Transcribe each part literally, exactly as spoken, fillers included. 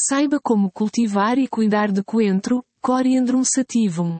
Saiba como cultivar e cuidar de coentro, Coriandrum sativum.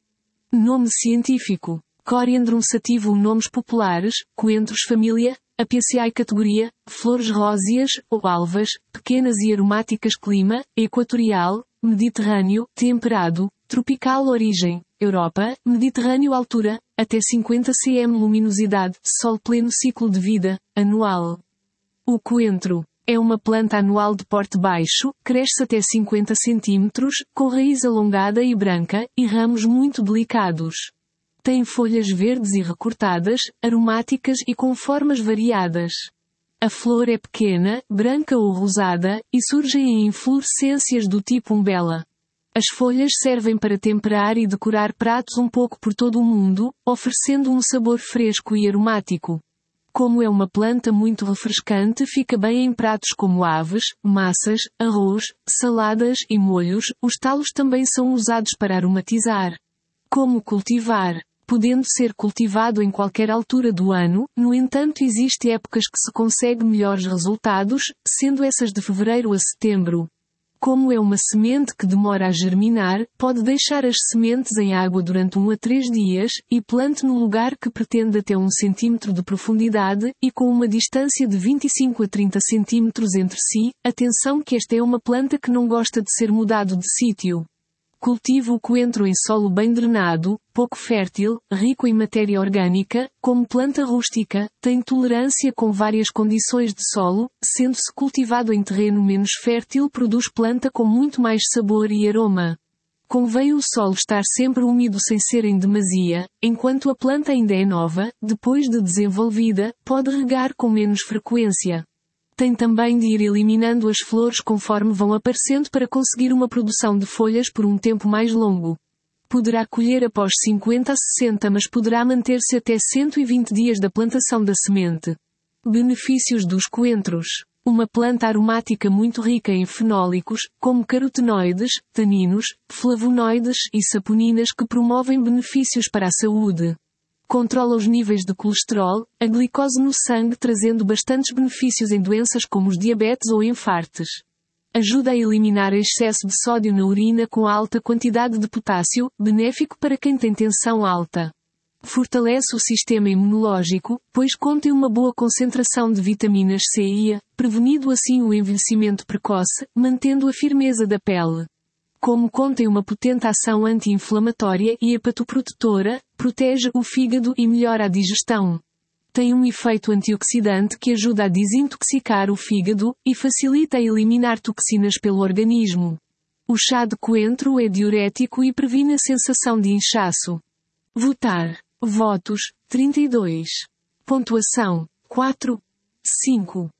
Nome científico: Coriandrum sativum. Nomes populares: coentros família, Apiaceae categoria, flores róseas ou alvas, pequenas e aromáticas. Clima: equatorial, mediterrâneo, temperado, tropical. Origem: Europa, Mediterrâneo. Altura: até cinquenta centímetros. Luminosidade: sol pleno. Ciclo de vida: anual. O coentro é uma planta anual de porte baixo, cresce até cinquenta centímetros, com raiz alongada e branca, e ramos muito delicados. Tem folhas verdes e recortadas, aromáticas e com formas variadas. A flor é pequena, branca ou rosada, e surge em inflorescências do tipo umbela. As folhas servem para temperar e decorar pratos um pouco por todo o mundo, oferecendo um sabor fresco e aromático. Como é uma planta muito refrescante, fica bem em pratos como aves, massas, arroz, saladas e molhos. Os talos também são usados para aromatizar. Como cultivar? Podendo ser cultivado em qualquer altura do ano, no entanto existem épocas que se consegue melhores resultados, sendo essas de fevereiro a setembro. Como é uma semente que demora a germinar, pode deixar as sementes em água durante um a três dias, e plante no lugar que pretende até um centímetro de profundidade, e com uma distância de vinte e cinco a trinta centímetros entre si. Atenção que esta é uma planta que não gosta de ser mudado de sítio. Cultive o coentro em solo bem drenado, pouco fértil, rico em matéria orgânica. Como planta rústica, tem tolerância com várias condições de solo, sendo-se cultivado em terreno menos fértil, produz planta com muito mais sabor e aroma. Convém o solo estar sempre úmido sem ser em demasia. Enquanto a planta ainda é nova, depois de desenvolvida, pode regar com menos frequência. Tem também de ir eliminando as flores conforme vão aparecendo para conseguir uma produção de folhas por um tempo mais longo. Poderá colher após cinquenta a sessenta, mas poderá manter-se até cento e vinte dias da plantação da semente. Benefícios dos coentros: uma planta aromática muito rica em fenólicos, como carotenoides, taninos, flavonoides e saponinas que promovem benefícios para a saúde. Controla os níveis de colesterol, a glicose no sangue, trazendo bastantes benefícios em doenças como os diabetes ou infartes. Ajuda a eliminar excesso de sódio na urina com alta quantidade de potássio, benéfico para quem tem tensão alta. Fortalece o sistema imunológico, pois contém uma boa concentração de vitaminas C e A, prevenindo assim o envelhecimento precoce, mantendo a firmeza da pele. Como contém uma potente ação anti-inflamatória e hepatoprotetora, protege o fígado e melhora a digestão. Tem um efeito antioxidante que ajuda a desintoxicar o fígado, e facilita a eliminar toxinas pelo organismo. O chá de coentro é diurético e previne a sensação de inchaço. Votar. Votos, trinta e dois. Pontuação, quatro. cinco.